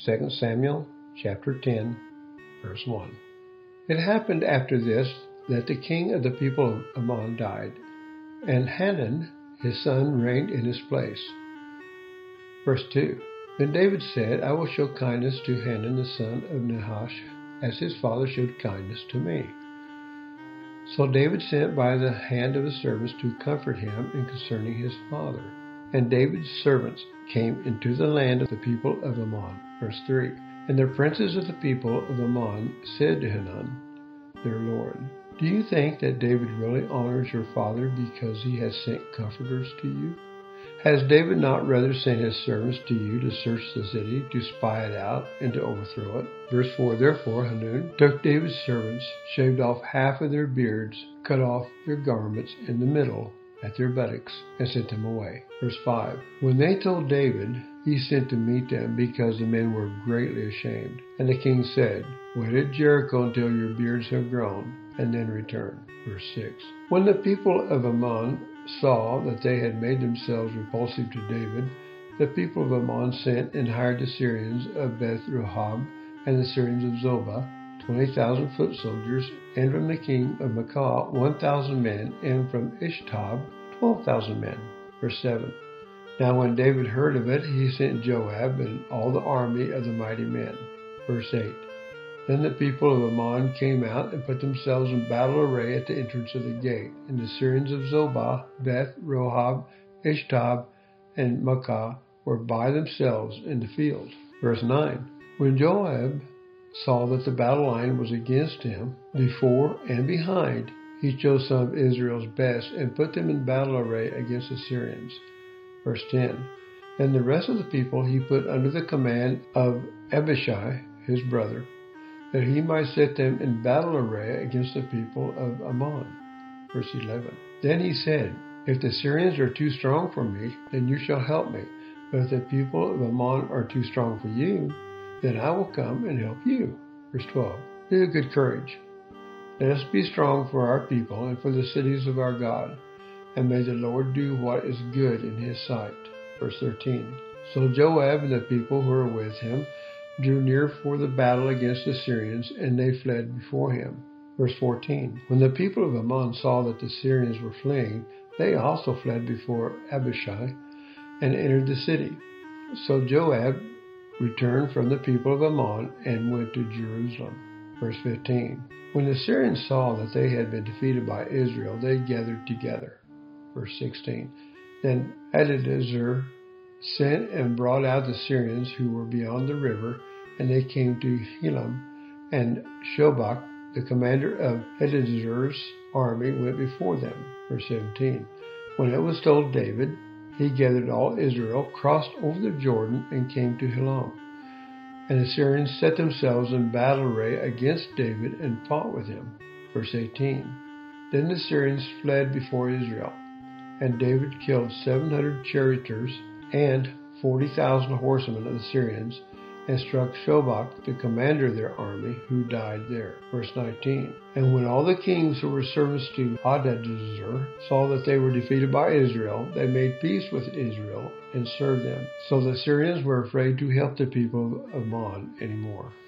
2 Samuel chapter 10, verse 1. It happened after this that the king of the people of Ammon died, and Hanun his son reigned in his place. Verse 2. Then David said, I will show kindness to Hanun the son of Nahash, as his father showed kindness to me. So David sent by the hand of his servants to comfort him in concerning his father. And David's servants came into the land of the people of Ammon. Verse 3. And the princes of the people of Ammon said to Hanun, their lord, do you think that David really honors your father because he has sent comforters to you? Has David not rather sent his servants to you to search the city, to spy it out, and to overthrow it? Verse 4, Therefore Hanun took David's servants, shaved off half of their beards, cut off their garments in the middle at their buttocks, and sent them away. Verse 5, When they told David, he sent to meet them because the men were greatly ashamed. And the king said, Wait at Jericho until your beards have grown, and then return. Verse 6, When the people of Ammon saw that they had made themselves repulsive to David, the people of Ammon sent and hired the Syrians of Beth-rehob and the Syrians of Zobah, 20,000 foot soldiers, and from the king of Maacah 1,000 men, and from Ishtob 12,000 men. Verse 7. Now when David heard of it, he sent Joab and all the army of the mighty men. Verse 8. Then the people of Ammon came out and put themselves in battle array at the entrance of the gate. And the Syrians of Zobah, Beth-rehob, Ishtob, and Maacah were by themselves in the field. Verse 9. When Joab saw that the battle line was against him, before and behind, he chose some of Israel's best and put them in battle array against the Syrians. Verse 10. Then the rest of the people he put under the command of Abishai, his brother, that he might set them in battle array against the people of Ammon. Verse 11. Then he said, If the Syrians are too strong for me, then you shall help me. But if the people of Ammon are too strong for you, then I will come and help you. Verse 12. Be of good courage. Let us be strong for our people and for the cities of our God, and may the Lord do what is good in his sight. Verse 13. So Joab and the people who were with him drew near for the battle against the Syrians, and they fled before him. Verse 14. When the people of Ammon saw that the Syrians were fleeing, they also fled before Abishai and entered the city. So Joab returned from the people of Ammon and went to Jerusalem. Verse 15. When the Syrians saw that they had been defeated by Israel, they gathered together. Verse 16. Then Hadadezer sent and brought out the Syrians who were beyond the river, and they came to Helam, and Shobach, the commander of Hadadezer's army, went before them. Verse 17. When it was told David, he gathered all Israel, crossed over the Jordan, and came to Helam. And the Syrians set themselves in battle array against David and fought with him. Verse 18. Then the Syrians fled before Israel, and David killed 700 charioteers and 40,000 horsemen of the Syrians, and struck Shobach, the commander of their army, who died there. Verse 19. And when all the kings who were servants to Hadadezer saw that they were defeated by Israel, they made peace with Israel and served them. So the Syrians were afraid to help the people of Ammon anymore.